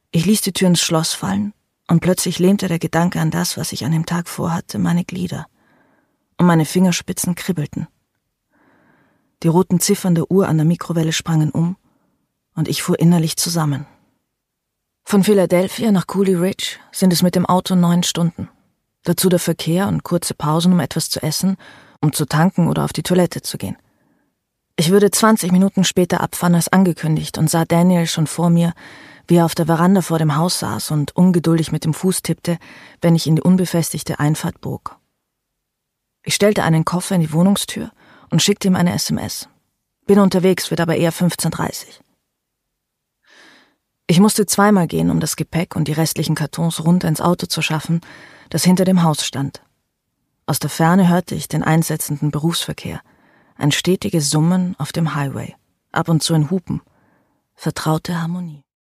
Ich ließ die Tür ins Schloss fallen und plötzlich lähmte der Gedanke an das, was ich an dem Tag vorhatte, meine Glieder. Und meine Fingerspitzen kribbelten. Die roten Ziffern der Uhr an der Mikrowelle sprangen um und ich fuhr innerlich zusammen. Von Philadelphia nach Cooley Ridge sind es mit dem Auto 9 Stunden. Dazu der Verkehr und kurze Pausen, um etwas zu essen, um zu tanken oder auf die Toilette zu gehen. Ich würde 20 Minuten später abfahren als angekündigt und sah Daniel schon vor mir, wie er auf der Veranda vor dem Haus saß und ungeduldig mit dem Fuß tippte, wenn ich in die unbefestigte Einfahrt bog. Ich stellte einen Koffer in die Wohnungstür und schickte ihm eine SMS. Bin unterwegs, wird aber eher 15:30 Uhr. Ich musste zweimal gehen, um das Gepäck und die restlichen Kartons runter ins Auto zu schaffen, das hinter dem Haus stand. Aus der Ferne hörte ich den einsetzenden Berufsverkehr, ein stetiges Summen auf dem Highway, ab und zu ein Hupen, vertraute Harmonie.